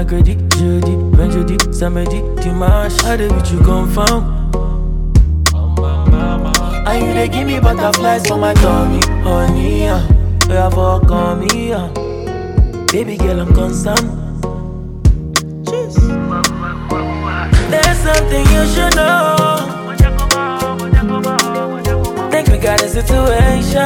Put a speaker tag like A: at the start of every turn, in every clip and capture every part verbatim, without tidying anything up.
A: mercredi, jeudi, vendredi, samedi, dimanche. How did with you confirm? And you they give me butterflies for my tummy, honey, uh. You have all come me, uh. Baby girl, I'm concerned. Jeez. There's something you should know. Think we got a situation,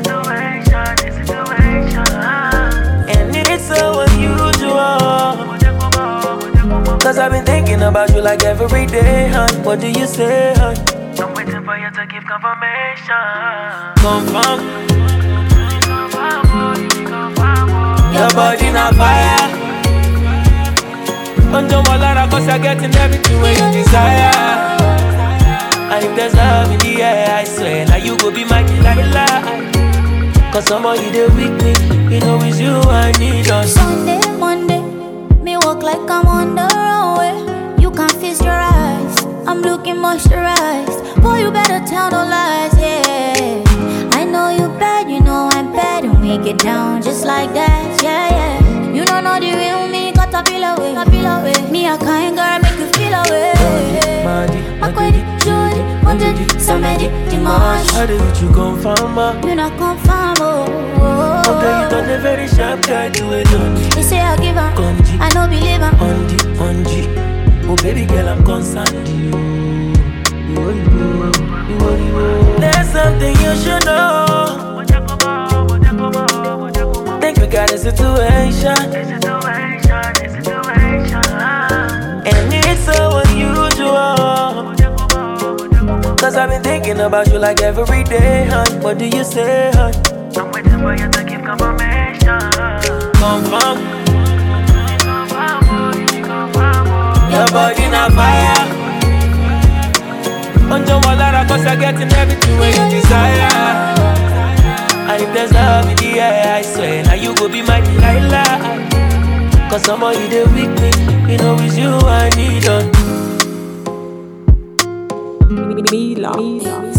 A: and it's so unusual. Cause I've been thinking about you like every day, hon. What do you say, hon?
B: I'm waiting for you to give confirmation.
A: Confirm. Your body not fire. Don't jump all out cause you're getting everything when you desire. And if there's love in the air, I swear now you go be my Delilah. Cause somehow you there with me, you know it's you I need on
C: Sunday, Monday, me walk like I'm on the runway. You can't feast your eyes, I'm looking moisturized. Boy, you better tell no lies, yeah. I know you bad, you know I'm bad, and we get down just like that, yeah, yeah. You don't know the real me, got a feel away, a feel away. Me a kind girl, make you feel away. Makwedi, Jody, Monday, Samedi, Dimanche.
A: How did you confirm, ma?
C: You not confirm, oh, oh.
A: Okay, you done a very sharp guy to it, done.
C: They say I give her,
A: Conji,
C: I no believe her.
A: Conji, Conji. Oh baby girl, I'm concerned. There's something you should know. Think we got a situation, and it's so unusual. Cause I've been thinking about you like every day, hon. What do you say, hon?
B: I'm waiting for you to give confirmation.
A: Confirm. Your body not fire. Don't jump all out cause you're getting everything when you desire. And if there's love in the air, I swear now you go be my Delilah. Cause somehow you there with me, you know it's you I need on.
D: Mila.